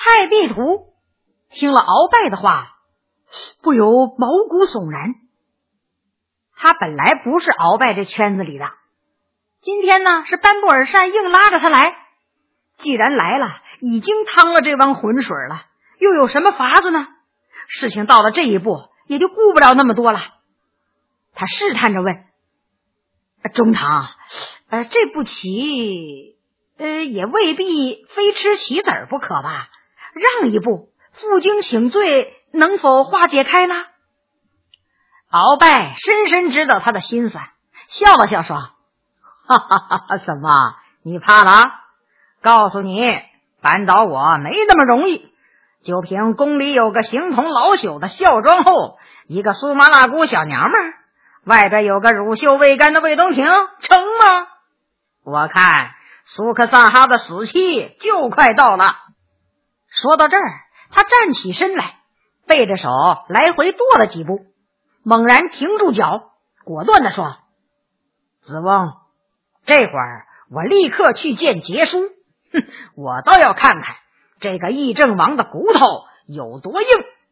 太壁图听了鳌拜的话，不由毛骨悚然。他本来不是鳌拜这圈子里的，今天呢是班布尔善硬拉着他来，既然来了，已经趟了这汪浑水了，又有什么法子呢？事情到了这一步，也就顾不了那么多了。他试探着问：中堂，这步棋也未必非吃棋子儿不可吧？让一步，负荆请罪，能否化解开呢？鳌拜深深知道他的心思，笑了笑说：哈哈哈哈，怎么你怕了？告诉你，扳倒我没那么容易。就凭宫里有个形同老朽的孝庄后，一个苏麻辣姑小娘们儿，外边有个乳臭未干的魏东亭，成吗？我看苏克萨哈的死期就快到了。说到这儿，他站起身来，背着手来回跺了几步，猛然停住脚，果断地说：子翁，这会儿我立刻去见节书，我倒要看看这个议政王的骨头有多硬。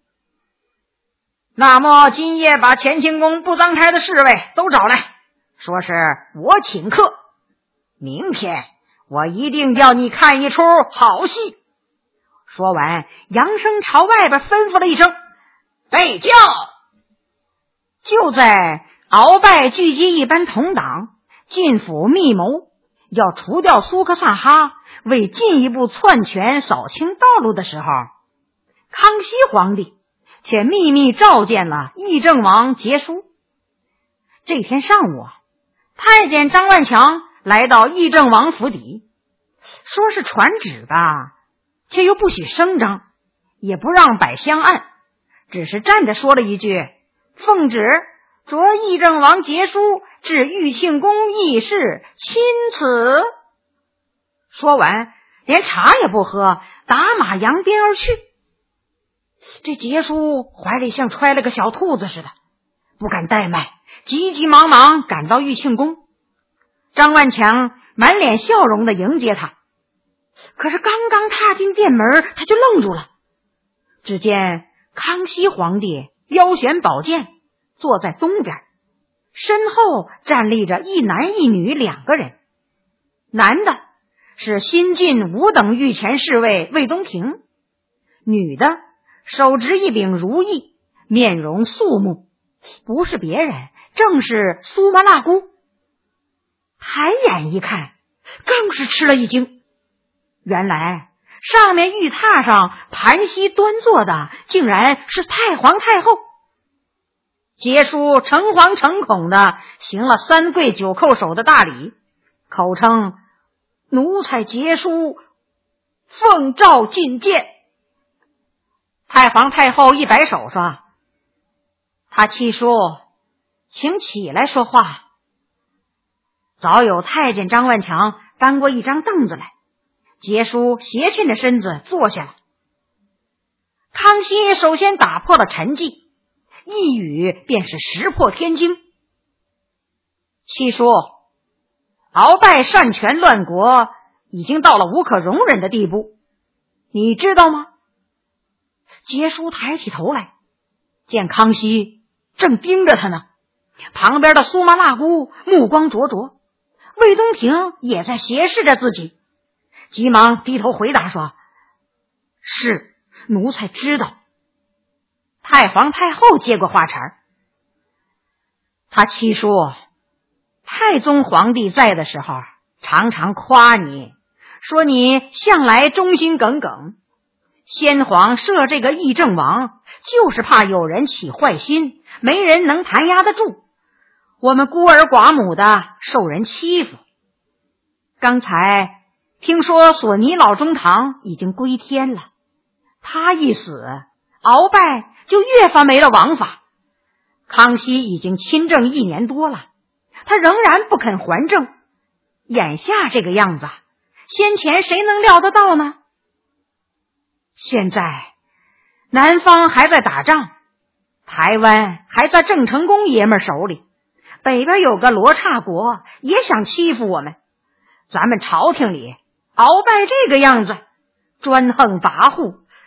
那么今夜把乾清宫不当差的侍卫都找来，说是我请客，明天我一定叫你看一出好戏。说完，扬声朝外边吩咐了一声：备轿。就在鳌拜聚集一般同党，进府密谋要除掉苏克萨哈，为进一步篡权扫清道路的时候，康熙皇帝却秘密召见了议政王节书。这天上午，太监张万强来到议政王府邸，说是传旨吧，却又不许声张，也不让摆香案，只是站着说了一句：奉旨着议政王节书至玉庆宫议事，钦此。说完，连茶也不喝，打马扬鞭而去。这节书怀里像揣了个小兔子似的，不敢怠慢，急急忙忙赶到玉庆宫。张万强满脸笑容地迎接他，可是刚刚踏进殿门，他就愣住了。只见康熙皇帝腰悬宝剑，坐在东边，身后站立着一男一女两个人。男的是新晋5等御前侍卫魏东亭，女的手执一柄如意，面容肃穆，不是别人，正是苏麻辣姑。抬眼一看，更是吃了一惊，原来上面玉榻上盘膝端坐的竟然是太皇太后。节书诚惶诚恐的行了3跪9叩首的大礼，口称奴才节书奉诏觐见。太皇太后一摆手说：他七叔，请起来说话。早有太监张万强搬过一张凳子来，节书斜沁着身子坐下了。康熙首先打破了沉寂，一语便是石破天惊。七叔，鳌拜擅权乱国，已经到了无可容忍的地步，你知道吗？节书抬起头来，见康熙正盯着他呢，旁边的苏麻辣姑目光灼灼，魏东亭也在斜视着自己，急忙低头回答说：是，奴才知道。太皇太后接过话茬：他七叔，太宗皇帝在的时候常常夸你，说你向来忠心耿耿，先皇设这个议政王，就是怕有人起坏心，没人能弹压得住，我们孤儿寡母的受人欺负。刚才听说索尼老中堂已经归天了，他一死，鳌拜就越发没了王法。康熙已经亲政1年多了，他仍然不肯还政，眼下这个样子，先前谁能料得到呢？现在南方还在打仗，台湾还在郑成功爷们手里，北边有个罗刹国也想欺负我们，咱们朝廷里鳌拜这个样子，专横跋扈，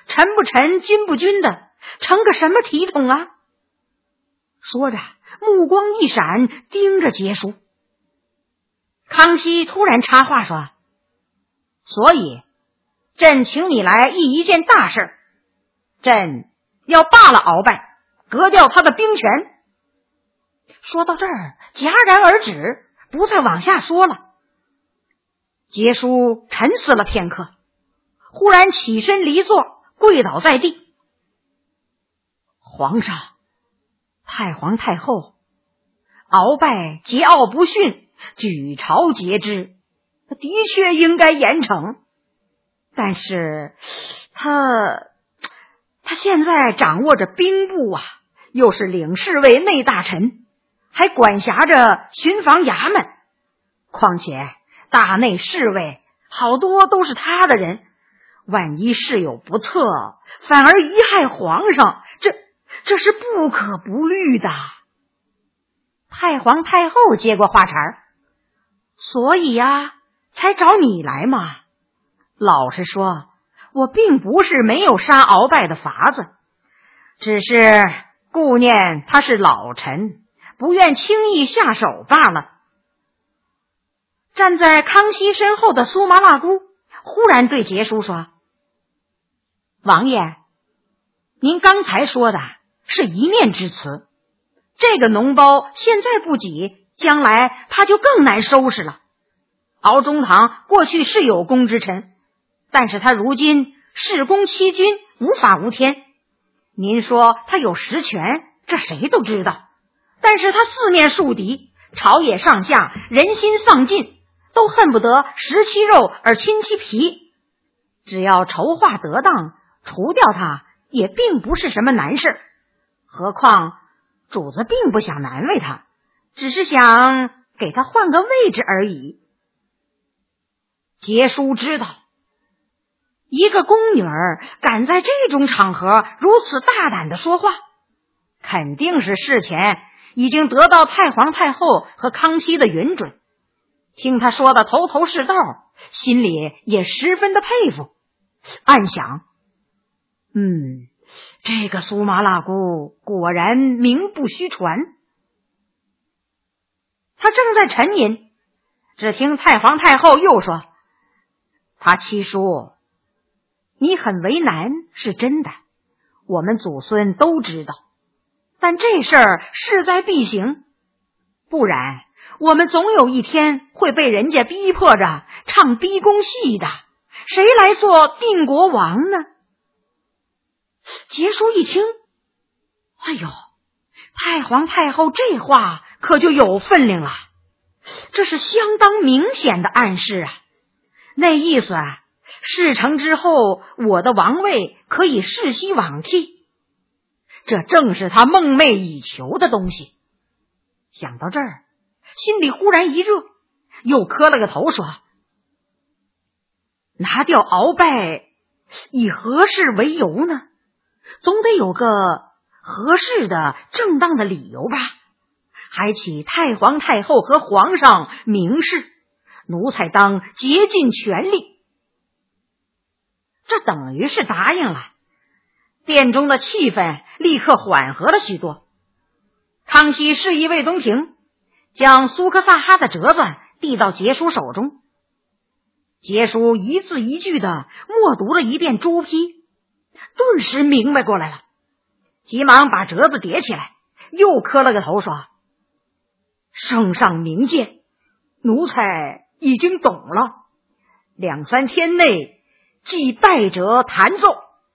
臣不臣，君不君的，成个什么体统啊？说着，目光一闪，盯着杰叔。康熙突然插话说：所以朕请你来议一件大事，朕要罢了鳌拜，革掉他的兵权。说到这儿，戛然而止，不再往下说了。杰叔沉思了片刻，忽然起身离座，跪倒在地。皇上，太皇太后，鳌拜桀骜不驯，举朝节之，的确应该严惩。但是他现在掌握着兵部啊，又是领侍卫内大臣，还管辖着巡防衙门，况且大内侍卫好多都是他的人，万一事有不测，反而贻害皇上，这是不可不虑的。太皇太后接过话茬，所以呀，才找你来嘛。老实说，我并不是没有杀鳌拜的法子，只是顾念他是老臣，不愿轻易下手罢了。站在康熙身后的苏麻辣姑忽然对杰叔说：王爷，您刚才说的是一面之词，这个脓包现在不挤，将来怕就更难收拾了。敖中堂过去是有功之臣，但是他如今事功欺君，无法无天。您说他有实权，这谁都知道，但是他四面树敌，朝野上下人心丧尽，都恨不得食其肉而亲其皮。只要筹划得当，除掉他也并不是什么难事。何况主子并不想难为他，只是想给他换个位置而已。杰叔知道，一个宫女儿敢在这种场合如此大胆地说话，肯定是事前已经得到太皇太后和康熙的允准，听他说的头头是道，心里也十分的佩服，暗想这个苏麻辣姑果然名不虚传。他正在沉吟，只听太皇太后又说：他七叔，你很为难是真的，我们祖孙都知道，但这事儿势在必行，不然我们总有一天会被人家逼迫着唱逼宫戏的，谁来做定国王呢？杰叔一听，哎呦，太皇太后这话可就有分量了，这是相当明显的暗示啊。那意思啊，事成之后我的王位可以世袭罔替，这正是他梦寐以求的东西。想到这儿，心里忽然一热，又磕了个头说：拿掉鳌拜以何事为由呢？总得有个合适的正当的理由吧，还请太皇太后和皇上明示，奴才当竭尽全力。这等于是答应了，殿中的气氛立刻缓和了许多。康熙示意卫东庭将苏克萨哈的折子递到杰叔手中，杰叔一字一句的默读了一遍朱批，顿时明白过来了，急忙把折子叠起来，又磕了个头说：圣上明鉴，奴才已经懂了，2、3天内即败折弹奏。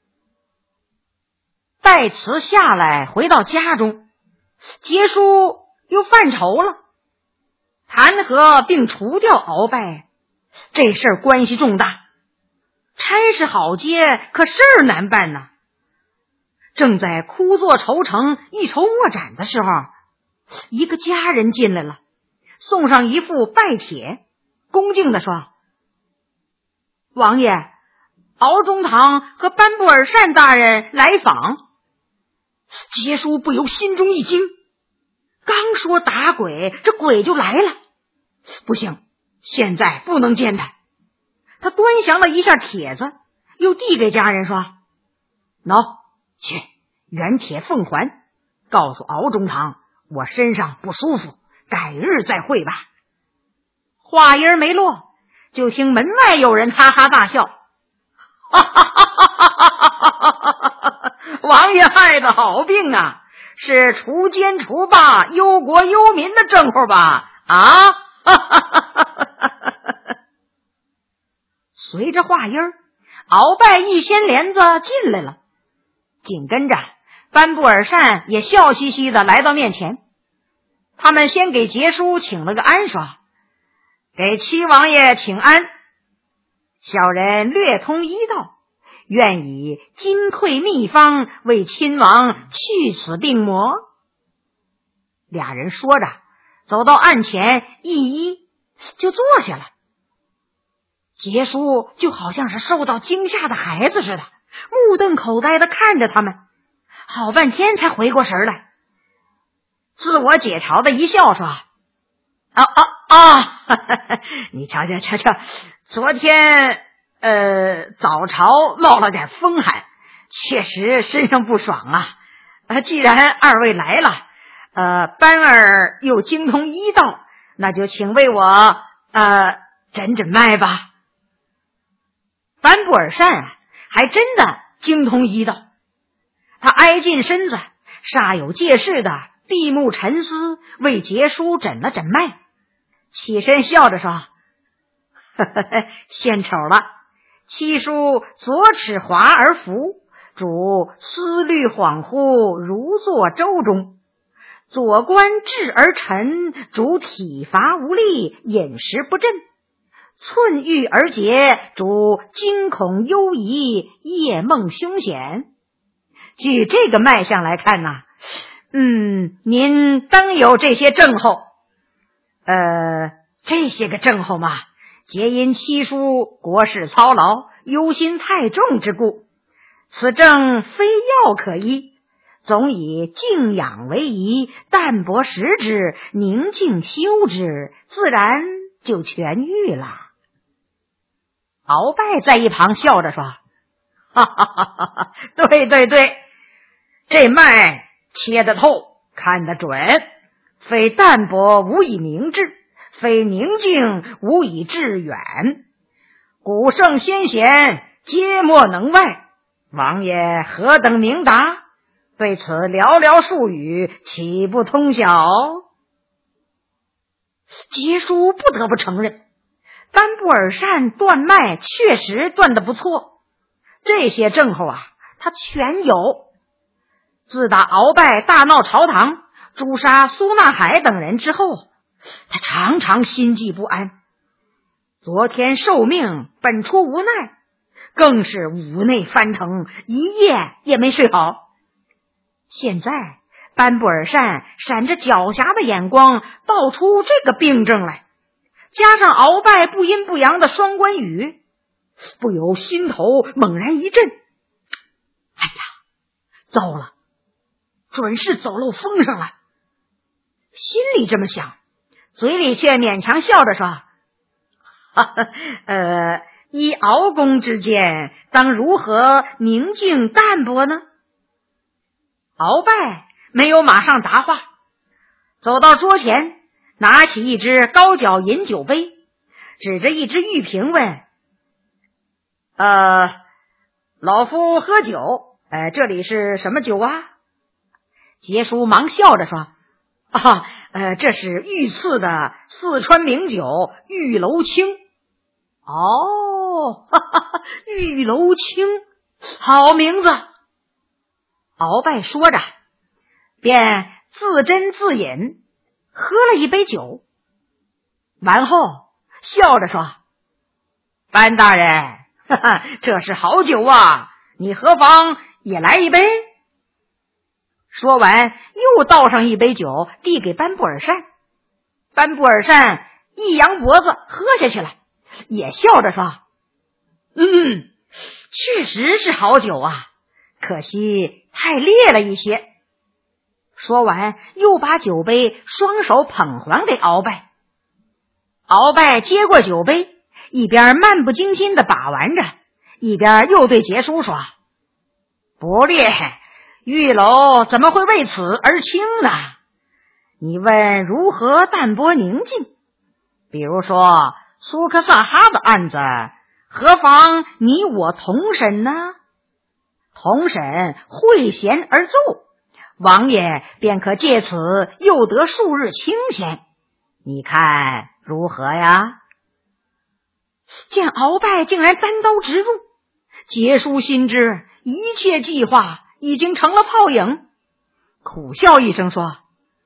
待词下来，回到家中，杰叔又犯愁了，弹劾并除掉鳌拜，这事儿关系重大，差事好接，可事儿难办呐。正在枯坐愁成，一筹莫展的时候，一个家人进来了，送上一副拜帖，恭敬地说：王爷，敖中堂和班布尔善大人来访。杰叔不由心中一惊，刚说打鬼，这鬼就来了，不行，现在不能见他。他端详了一下帖子，又递给家人说： 喏，去原铁奉还，告诉敖中堂我身上不舒服，改日再会吧。话音没落，就听门外有人哈哈大笑，哈哈哈哈哈哈！王爷害的好病啊，是除奸除霸、忧国忧民的正后吧？啊！哈哈哈哈哈！随着话音，鳌拜一掀帘子进来了，紧跟着班布尔善也笑嘻嘻的来到面前。他们先给杰叔请了个安刷，给七王爷请安。小人略通医道，愿以金匮秘方为亲王去此病魔。俩人说着走到案前，一医就坐下了。杰叔就好像是受到惊吓的孩子似的，目瞪口呆的看着他们，好半天才回过神来，自我解嘲的一笑说：你瞧，昨天早朝冒了点风寒，确实身上不爽啊。既然二位来了，班儿又精通医道，那就请为我诊诊脉吧。班布尔善还真的精通医道，他挨近身子，煞有介事的闭目沉思，为杰叔诊了诊脉，起身笑着说：献丑了，七叔左齿滑而浮，主思虑恍惚，如坐舟中；左关滞而沉，主体乏无力，饮食不振；寸郁而结，主惊恐忧疑，夜梦凶险。据这个脉象来看呢，您当有这些症候。这些个症候嘛，皆因七叔国事操劳，忧心太重之故。此症非药可医，总以静养为宜，淡泊食之，宁静修之，自然就痊愈了。鳌拜在一旁笑着说：哈哈哈哈，对，这脉切得透，看得准，非淡泊无以明志，非宁静无以致远。古圣先贤皆莫能外，王爷何等明达，对此寥寥数语，岂不通晓？杰叔不得不承认，班布尔善断脉确实断得不错，这些症候他全有。自打鳌拜大闹朝堂，诛杀苏纳海等人之后，他常常心悸不安，昨天受命本出无奈，更是五内翻腾，一夜也没睡好。现在班布尔善闪着狡黠的眼光道出这个病症来，加上鳌拜不阴不阳的双关语，不由心头猛然一震。哎呀，糟了，准是走漏风声了。心里这么想，嘴里却勉强笑着说：依鳌公之见，当如何宁静淡泊呢？鳌拜没有马上答话，走到桌前，拿起一只高脚银酒杯，指着一只玉瓶问：老夫喝酒，这里是什么酒啊？杰叔忙笑着说：这是御赐的四川名酒玉楼清。玉楼清，好名字。鳌拜说着，便自斟自饮，喝了一杯酒，完后笑着说：班大人，这是好酒啊，你何妨也来一杯？说完又倒上一杯酒，递给班布尔善。班布尔善一扬脖子喝下去了，也笑着说：确实是好酒啊，可惜太烈了一些。说完又把酒杯双手捧还给鳌拜。鳌拜接过酒杯，一边漫不经心地把玩着，一边又对杰叔说： 不烈，玉楼怎么会为此而清呢？你问如何淡泊宁静？比如说苏克萨哈的案子，何妨你我同审呢？同审会弦而奏，王爷便可借此又得数日清闲，你看如何呀？见鳌拜竟然单刀直入，杰叔心知一切计划已经成了泡影，苦笑一声说：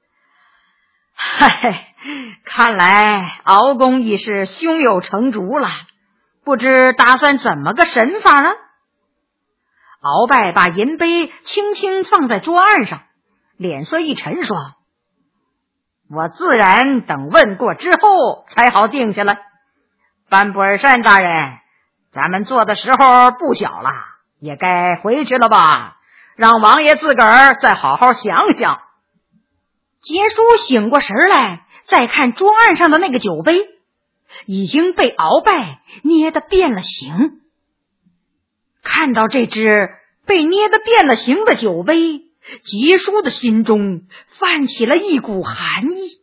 嗨，看来鳌公已是胸有成竹了，不知打算怎么个审法呢？鳌拜把银杯轻轻放在桌案上，脸色一沉说：我自然等问过之后才好定下来。班布尔善大人，咱们做的时候不小了，也该回去了吧，让王爷自个儿再好好想想。杰叔醒过神来，再看桌案上的那个酒杯，已经被鳌拜捏得变了形。看到这只被捏得变了形的酒杯，杰叔的心中泛起了一股寒意。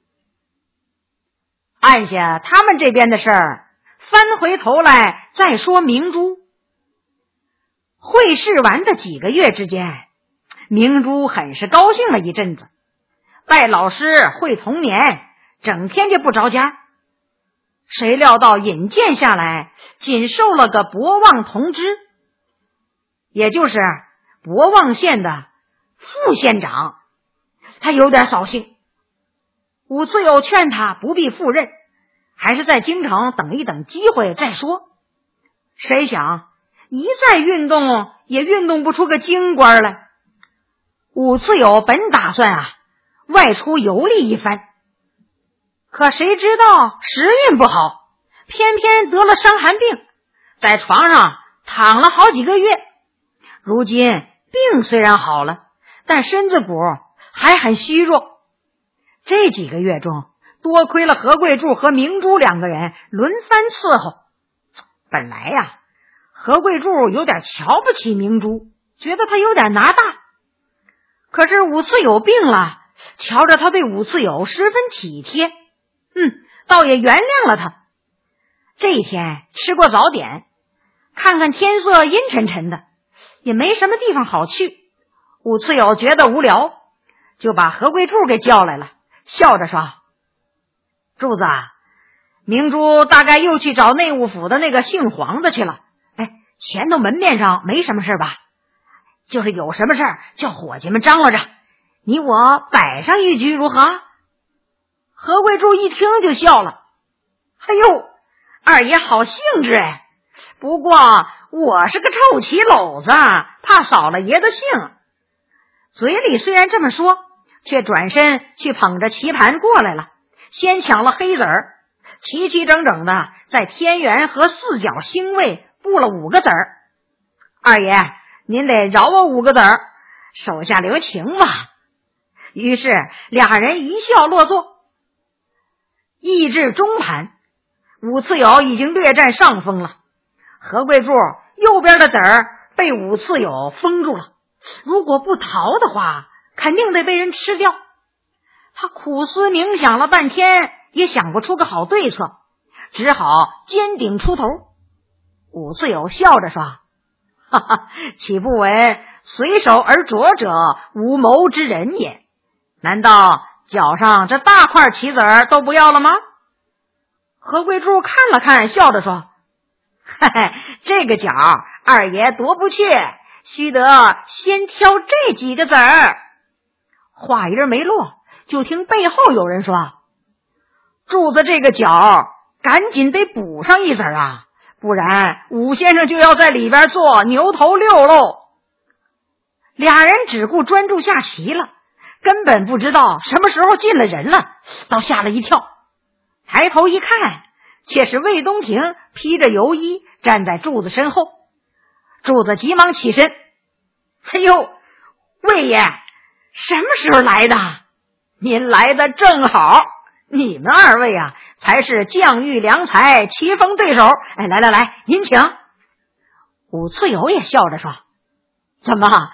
按下他们这边的事儿，翻回头来再说明珠。会试完的几个月之间，明珠很是高兴了一阵子，拜老师会童年，整天就不着家。谁料到引荐下来，仅受了个博望同知，也就是博望县的副县长，他有点扫兴。伍次友劝他不必赴任，还是在京城等一等机会再说。谁想一再运动也运动不出个京官来。伍次友本打算外出游历一番，可谁知道时运不好，偏偏得了伤寒病，在床上躺了好几个月。如今病虽然好了，但身子骨还很虚弱。这几个月中，多亏了何贵柱和明珠两个人轮番伺候。本来何贵柱有点瞧不起明珠，觉得他有点拿大。可是伍次友病了，瞧着他对伍次友十分体贴，倒也原谅了他。这一天吃过早点，看看天色阴沉沉的，也没什么地方好去。伍次友觉得无聊，就把何贵柱给叫来了，笑着说：柱子，明珠大概又去找内务府的那个姓黄的去了。前头门面上没什么事吧？就是有什么事叫伙计们张罗着，你我摆上一局如何？何贵柱一听就笑了：哎呦，二爷好兴致不过我是个臭棋篓子，怕扫了爷的兴。嘴里虽然这么说，却转身去捧着棋盘过来了，先抢了黑子儿，齐齐整整的在天元和四角星位布了5个子儿。二爷，您得饶我5个子儿，手下留情吧。于是俩人一笑落座。役至中盘，伍次友已经略占上风了，何贵柱右边的子儿被伍次友封住了，如果不逃的话，肯定得被人吃掉。他苦思冥想了半天，也想不出个好对策，只好坚顶出头。伍次友笑着说：哈哈，岂不闻随手而着者无谋之人也？难道脚上这大块棋子儿都不要了吗？何贵柱看了看，笑着说：嘿嘿，这个角二爷夺不去，须得先挑这几个子儿。话音没落，就听背后有人说：柱子这个角赶紧得补上一子儿不然伍先生就要在里边做牛头6喽。俩人只顾专注下棋了，根本不知道什么时候进了人了，倒吓了一跳。抬头一看，却是魏东亭披着油衣站在柱子身后。柱子急忙起身：哎呦，魏爷什么时候来的？您来的正好，你们二位才是将遇良才，棋逢对手。来，您请。伍次友也笑着说：怎么，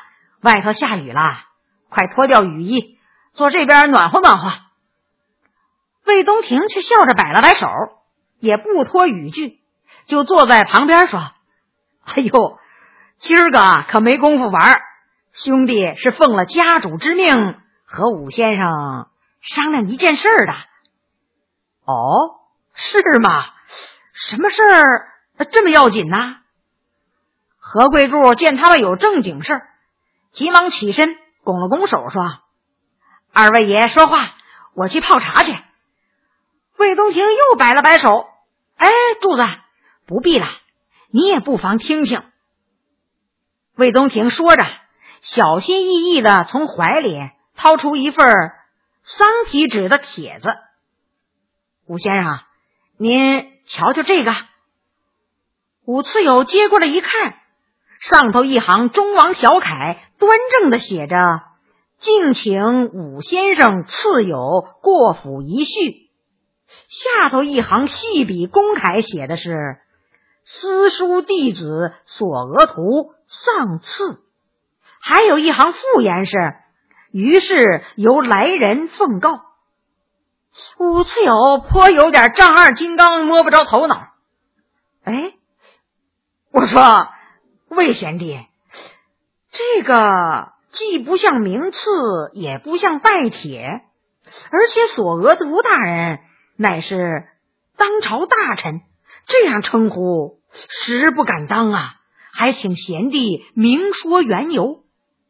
外头下雨了，快脱掉雨衣，坐这边暖和暖和。魏东亭却笑着摆了摆手，也不脱雨具，就坐在旁边说：哎呦，今儿个可没工夫玩，兄弟是奉了家主之命和武先生商量一件事的。哦，是吗？什么事儿这么要紧呢？何贵柱见他们有正经事，急忙起身拱了拱手说：二位爷说话，我去泡茶去。魏东亭又摆了摆手：哎，柱子，不必了，你也不妨听听。魏东亭说着，小心翼翼地从怀里掏出一份丧题纸的帖子。武先生，您瞧瞧这个。武次友接过来一看，上头一行中王小楷端正地写着：敬请武先生赐友过府一叙。下头一行细笔公楷写的是：私书弟子索额图丧赐。还有一行附言是：于是由来人奉告。武次友颇有点丈二金刚摸不着头脑。哎，我说魏贤弟，这个既不像名次，也不像拜帖，而且索额图大人乃是当朝大臣，这样称呼实不敢当啊，还请贤弟明说缘由。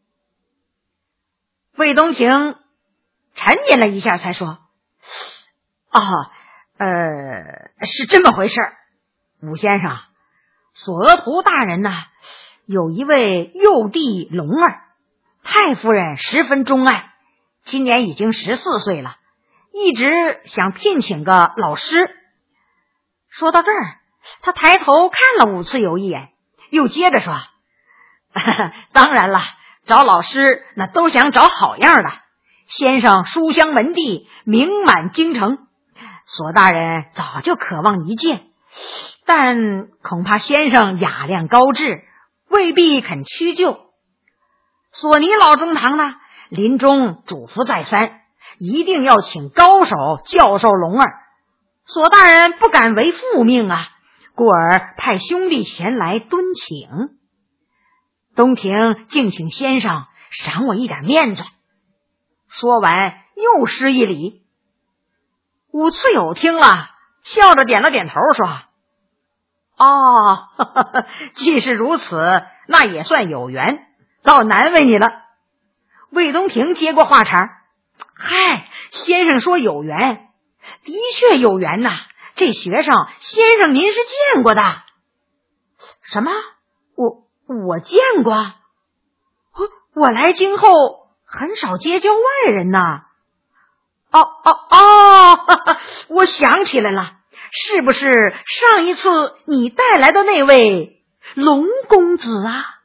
魏东亭沉吟了一下才说：是这么回事。武先生，索额图大人呢，有一位幼弟龙儿，太夫人十分钟爱，今年已经14岁了，一直想聘请个老师。说到这儿，他抬头看了武次友一眼，又接着说：当然了，找老师那都想找好样的，先生书香门第，名满京城，索大人早就渴望一见，但恐怕先生雅量高致，未必肯屈就。索尼老中堂呢，临终嘱咐再三，一定要请高手教授龙儿，索大人不敢违父命啊，故而派兄弟前来敦请。东亭敬请先生赏我一点面子。说完又施一礼。武次友听了，笑着点了点头说：既是如此，那也算有缘，倒难为你了。魏东亭接过话茬：嗨，先生说有缘，的确有缘呐，这学生先生您是见过的。什么？我见过？我来京后很少结交外人呐。我想起来了，是不是上一次你带来的那位龙公子啊？